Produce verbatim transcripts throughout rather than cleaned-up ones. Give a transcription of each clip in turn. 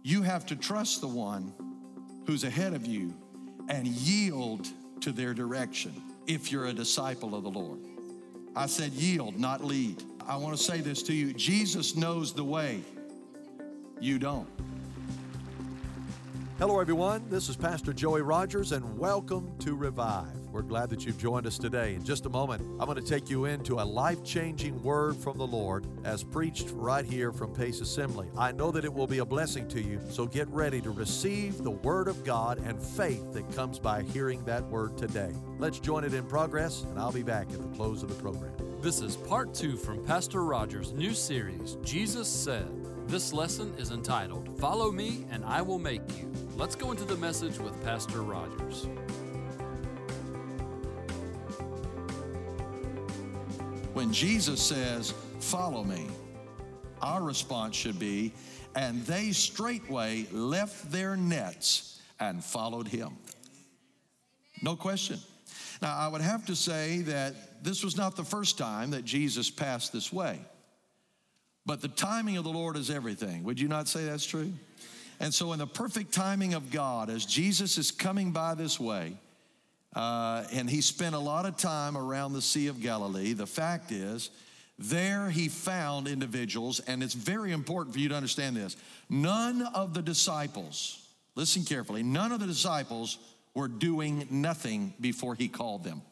You have to trust the one who's ahead of you and yield to their direction if you're a disciple of the Lord. I said yield, not lead. I want to say this to you. Jesus knows the way. You don't. Hello, everyone. This is Pastor Joey Rogers, and welcome to Revive. We're glad that you've joined us today. In just a moment, I'm going to take you into a life-changing word from the Lord as preached right here from Pace Assembly. I know that it will be a blessing to you, so get ready to receive the Word of God and faith that comes by hearing that Word today. Let's join it in progress, and I'll be back at the close of the program. This is part two from Pastor Rogers' new series, Jesus Said. This lesson is entitled, Follow Me and I Will Make You. Let's go into the message with Pastor Rogers. When Jesus says, follow me, our response should be, and they straightway left their nets and followed him. No question. Now, I would have to say that this was not the first time that Jesus passed this way. But the timing of the Lord is everything. Would you not say that's true? And so in the perfect timing of God, as Jesus is coming by this way, uh, and he spent a lot of time around the Sea of Galilee, the fact is, there he found individuals, and it's very important for you to understand this. None of the disciples, listen carefully, none of the disciples were doing nothing before he called them.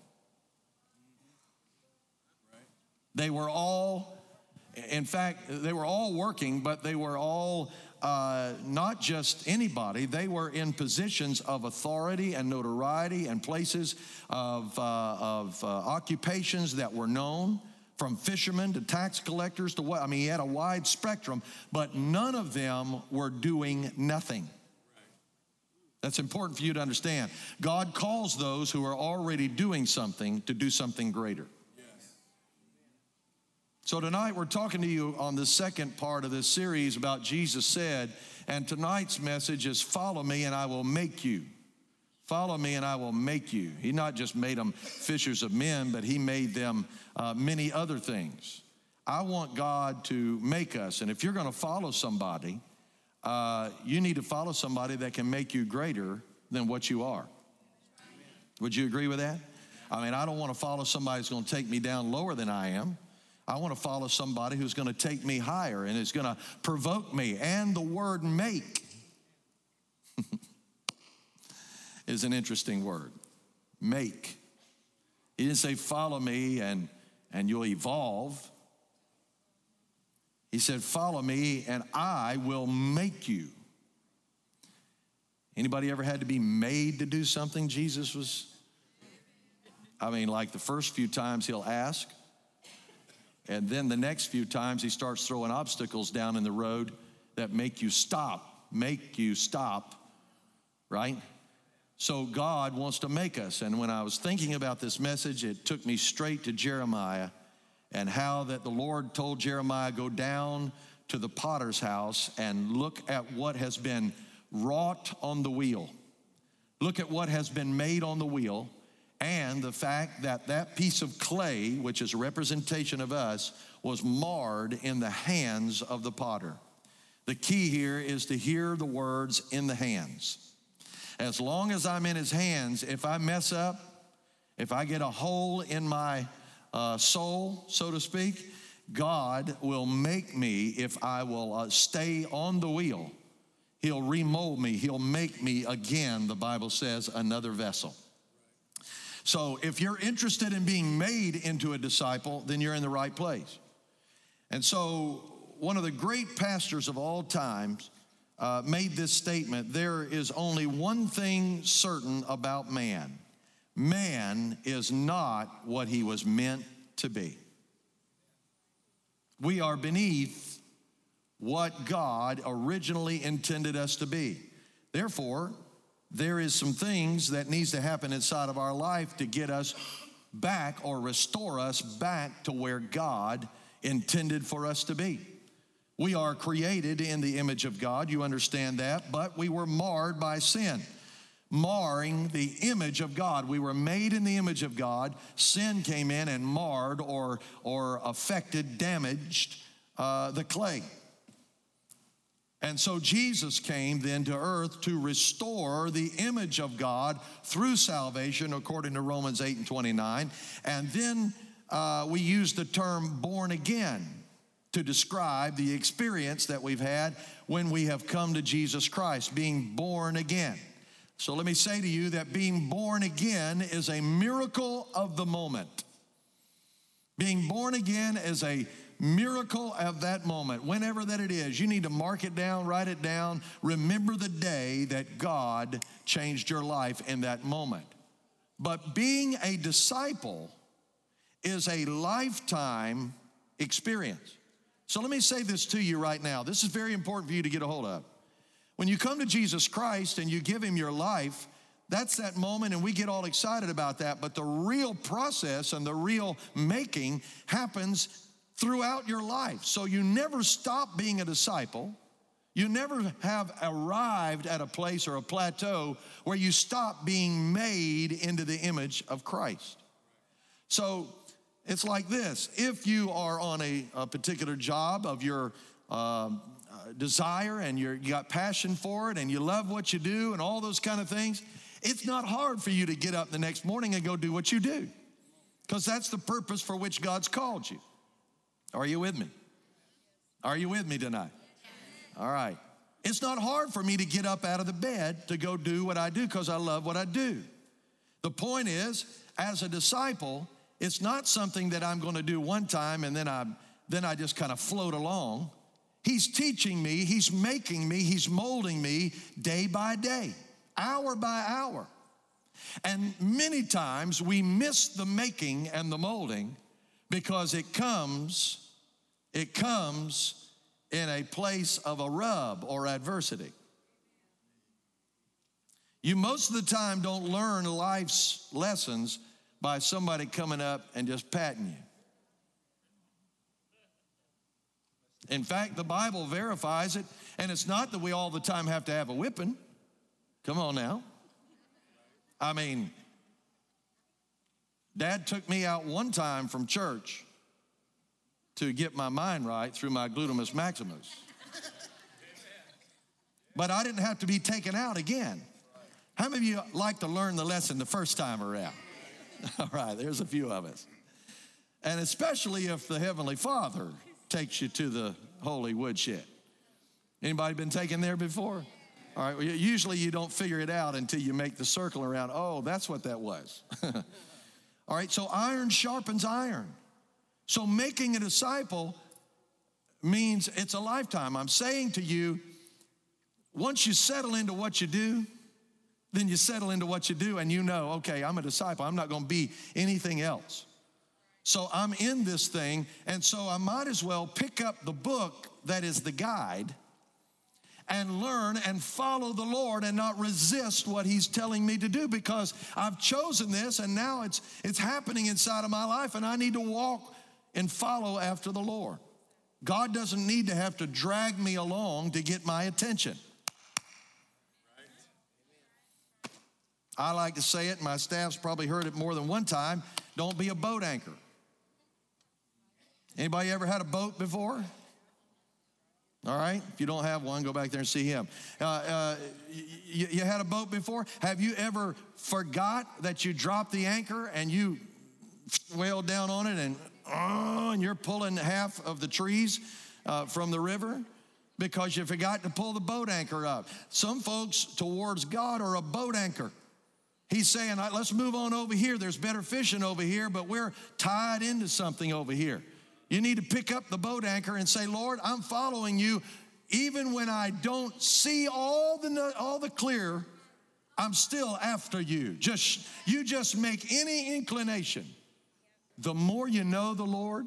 They were all, in fact, they were all working, but they were all uh, not just anybody. They were in positions of authority and notoriety and places of, uh, of uh, occupations that were known, from fishermen to tax collectors to what, I mean, he had a wide spectrum, but none of them were doing nothing. That's important for you to understand. God calls those who are already doing something to do something greater. So tonight we're talking to you on the second part of this series about Jesus Said, and tonight's message is follow me and I will make you. Follow me and I will make you. He not just made them fishers of men, but he made them uh, many other things. I want God to make us, and if you're going to follow somebody, uh, you need to follow somebody that can make you greater than what you are. Would you agree with that? I mean, I don't want to follow somebody who's going to take me down lower than I am. I want to follow somebody who's going to take me higher and is going to provoke me. And the word make is an interesting word. Make. He didn't say follow me and, and you'll evolve. He said follow me and I will make you. Anybody ever had to be made to do something? Jesus was, I mean, like the first few times he'll ask, and then the next few times he starts throwing obstacles down in the road that make you stop, make you stop, right? So God wants to make us. And when I was thinking about this message, it took me straight to Jeremiah and how that the Lord told Jeremiah, go down to the potter's house and look at what has been wrought on the wheel. Look at what has been made on the wheel. And the fact that that piece of clay, which is a representation of us, was marred in the hands of the potter. The key here is to hear the words in the hands. As long as I'm in his hands, if I mess up, if I get a hole in my uh, soul, so to speak, God will make me if I will uh, stay on the wheel. He'll remold me. He'll make me again, the Bible says, another vessel. So if you're interested in being made into a disciple, then you're in the right place. And so one of the great pastors of all times uh, made this statement, there is only one thing certain about man. Man is not what he was meant to be. We are beneath what God originally intended us to be. Therefore, there is some things that needs to happen inside of our life to get us back or restore us back to where God intended for us to be. We are created in the image of God, you understand that, but we were marred by sin, marring the image of God. We were made in the image of God. Sin came in and marred or, or affected, damaged uh, the clay. And so Jesus came then to earth to restore the image of God through salvation, according to Romans eight and twenty-nine. And then uh, we use the term born again to describe the experience that we've had when we have come to Jesus Christ, being born again. So let me say to you that being born again is a miracle of the moment. Being born again is a miracle of that moment, whenever that it is. You need to mark it down, write it down. Remember the day that God changed your life in that moment. But being a disciple is a lifetime experience. So let me say this to you right now. This is very important for you to get a hold of. When you come to Jesus Christ and you give him your life, that's that moment, and we get all excited about that. But the real process and the real making happens throughout your life. So you never stop being a disciple. You never have arrived at a place or a plateau where you stop being made into the image of Christ. So it's like this. If you are on a, a particular job of your uh, desire and you're, you got passion for it and you love what you do and all those kind of things, it's not hard for you to get up the next morning and go do what you do, because that's the purpose for which God's called you. Are you with me? Are you with me tonight? All right. It's not hard for me to get up out of the bed to go do what I do because I love what I do. The point is, as a disciple, it's not something that I'm going to do one time and then I then I just kind of float along. He's teaching me, he's making me, he's molding me day by day, hour by hour. And many times we miss the making and the molding because it comes, it comes in a place of a rub or adversity. You most of the time don't learn life's lessons by somebody coming up and just patting you. In fact, the Bible verifies it, and it's not that we all the time have to have a whipping. Come on now. I mean, Dad took me out one time from church to get my mind right through my gluteus maximus. But I didn't have to be taken out again. How many of you like to learn the lesson the first time around? All right, there's a few of us. And especially if the Heavenly Father takes you to the holy woodshed. Anybody been taken there before? All right, well, usually you don't figure it out until you make the circle around. Oh, that's what that was. All right, so iron sharpens iron. So making a disciple means it's a lifetime. I'm saying to you, once you settle into what you do, then you settle into what you do and you know, okay, I'm a disciple. I'm not going to be anything else. So I'm in this thing, and so I might as well pick up the book that is the guide and learn and follow the Lord and not resist what he's telling me to do, because I've chosen this and now it's it's happening inside of my life and I need to walk and follow after the Lord. God doesn't need to have to drag me along to get my attention. I like to say it, my staff's probably heard it more than one time, don't be a boat anchor. Anybody ever had a boat before? All right, if you don't have one, go back there and see him. Uh, uh, you, you had a boat before? Have you ever forgot that you dropped the anchor and you wailed down on it and, oh, and you're pulling half of the trees uh, from the river because you forgot to pull the boat anchor up? Some folks towards God are a boat anchor. He's saying, let's move on over here. There's better fishing over here, but we're tied into something over here. You need to pick up the boat anchor and say, Lord, I'm following you. Even when I don't see all the, all the clear, I'm still after you. Just, you just make any inclination. The more you know the Lord,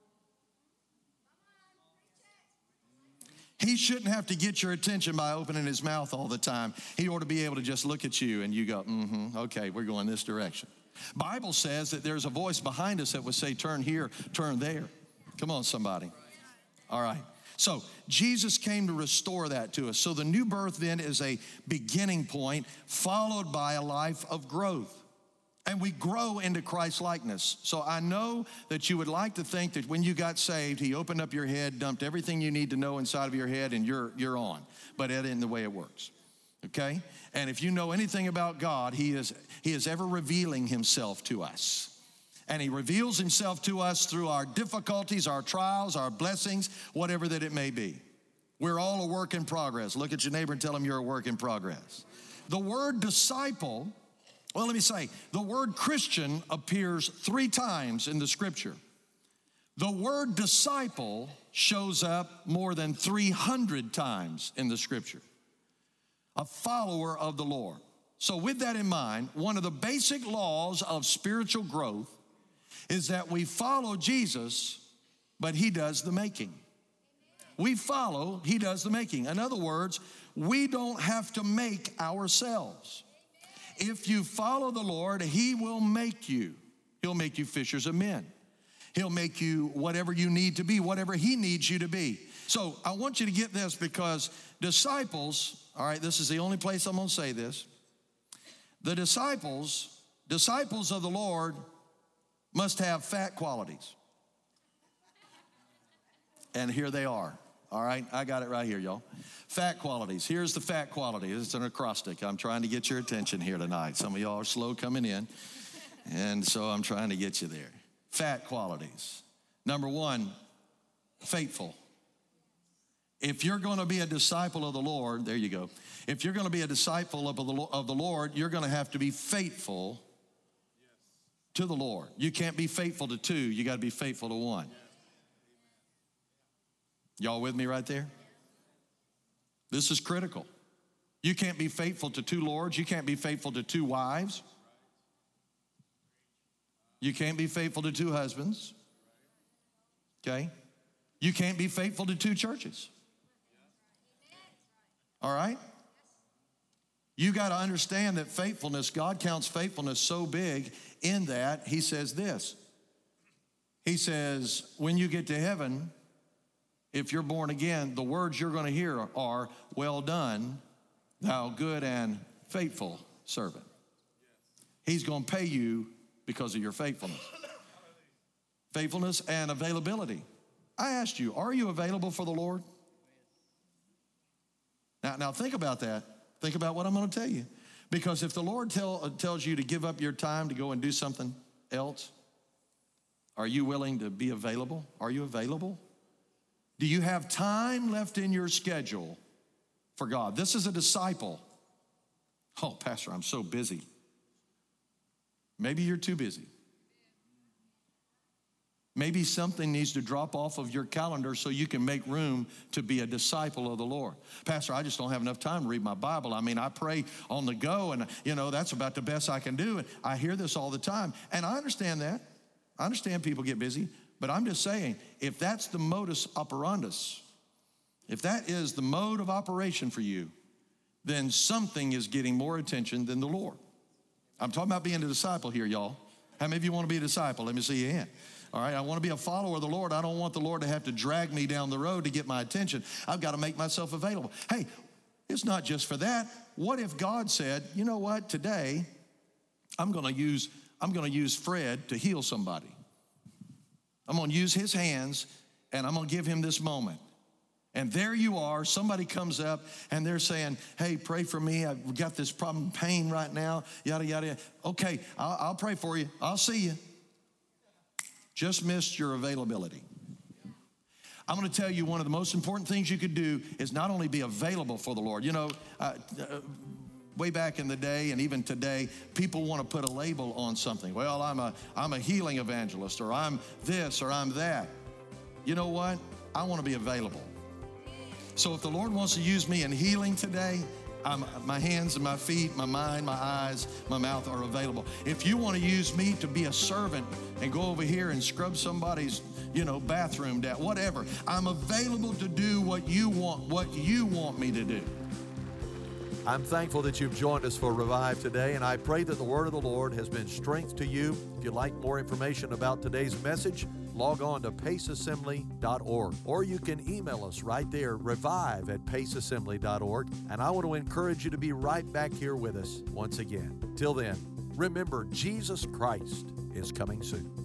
he shouldn't have to get your attention by opening his mouth all the time. He ought to be able to just look at you and you go, mm-hmm, okay, we're going this direction. Bible says that there's a voice behind us that would say, turn here, turn there. Come on, somebody. All right. So Jesus came to restore that to us. So the new birth then is a beginning point followed by a life of growth. And we grow into Christ likeness. So I know that you would like to think that when you got saved, he opened up your head, dumped everything you need to know inside of your head, and you're, you're on. But that isn't the way it works, okay? And if you know anything about God, he is, he is ever revealing himself to us. And he reveals himself to us through our difficulties, our trials, our blessings, whatever that it may be. We're all a work in progress. Look at your neighbor and tell him you're a work in progress. The word disciple, well, let me say, the word Christian appears three times in the scripture. The word disciple shows up more than three hundred times in the scripture. A follower of the Lord. So with that in mind, one of the basic laws of spiritual growth is that we follow Jesus, but he does the making. We follow, he does the making. In other words, we don't have to make ourselves. If you follow the Lord, he will make you. He'll make you fishers of men. He'll make you whatever you need to be, whatever he needs you to be. So I want you to get this, because disciples, all right, this is the only place I'm going to say this. The disciples, disciples of the Lord must have fat qualities. And here they are. All right, I got it right here, y'all. Fat qualities. Here's the fat quality. It's an acrostic. I'm trying to get your attention here tonight. Some of y'all are slow coming in, and so I'm trying to get you there. Fat qualities. Number one, faithful. If you're going to be a disciple of the Lord, there you go. If you're going to be a disciple of the, of the Lord, you're going to have to be faithful to the Lord. You can't be faithful to two. You got to be faithful to one. Y'all with me right there? This is critical. You can't be faithful to two lords. You can't be faithful to two wives. You can't be faithful to two husbands. Okay? You can't be faithful to two churches. All right? You got to understand that faithfulness, God counts faithfulness so big in that he says this. He says, when you get to heaven, if you're born again, the words you're going to hear are, well done, thou good and faithful servant. He's going to pay you because of your faithfulness. Faithfulness and availability. I asked you, are you available for the Lord? Now, now think about that. Think about what I'm going to tell you. Because if the Lord tell, tells you to give up your time to go and do something else, are you willing to be available? Are you available? Do you have time left in your schedule for God? This is a disciple. Oh, Pastor, I'm so busy. Maybe you're too busy. Maybe something needs to drop off of your calendar so you can make room to be a disciple of the Lord. Pastor, I just don't have enough time to read my Bible. I mean, I pray on the go, and, you know, that's about the best I can do. And I hear this all the time, and I understand that. I understand people get busy. But I'm just saying, if that's the modus operandus, if that is the mode of operation for you, then something is getting more attention than the Lord. I'm talking about being a disciple here, y'all. How many of you want to be a disciple? Let me see your hand. All right, I want to be a follower of the Lord. I don't want the Lord to have to drag me down the road to get my attention. I've got to make myself available. Hey, it's not just for that. What if God said, you know what, today I'm going to use, I'm going to use Fred to heal somebody. I'm going to use his hands, and I'm going to give him this moment. And there you are. Somebody comes up, and they're saying, hey, pray for me. I've got this problem, pain right now, yada, yada, yada. Okay, I'll, I'll pray for you. I'll see you. Just missed your availability. I'm going to tell you one of the most important things you could do is not only be available for the Lord. You know, uh, uh, way back in the day and even today, people want to put a label on something. Well, I'm a, I'm a healing evangelist, or I'm this, or I'm that. You know what? I want to be available. So if the Lord wants to use me in healing today, I'm, my hands and my feet, my mind, my eyes, my mouth are available. If you want to use me to be a servant and go over here and scrub somebody's, you know, bathroom down, whatever, I'm available to do what you want, what you want me to do. I'm thankful that you've joined us for Revive today, and I pray that the word of the Lord has been strength to you. If you'd like more information about today's message, log on to pace assembly dot org, or you can email us right there, revive at pace assembly dot org, and I want to encourage you to be right back here with us once again. Till then, remember, Jesus Christ is coming soon.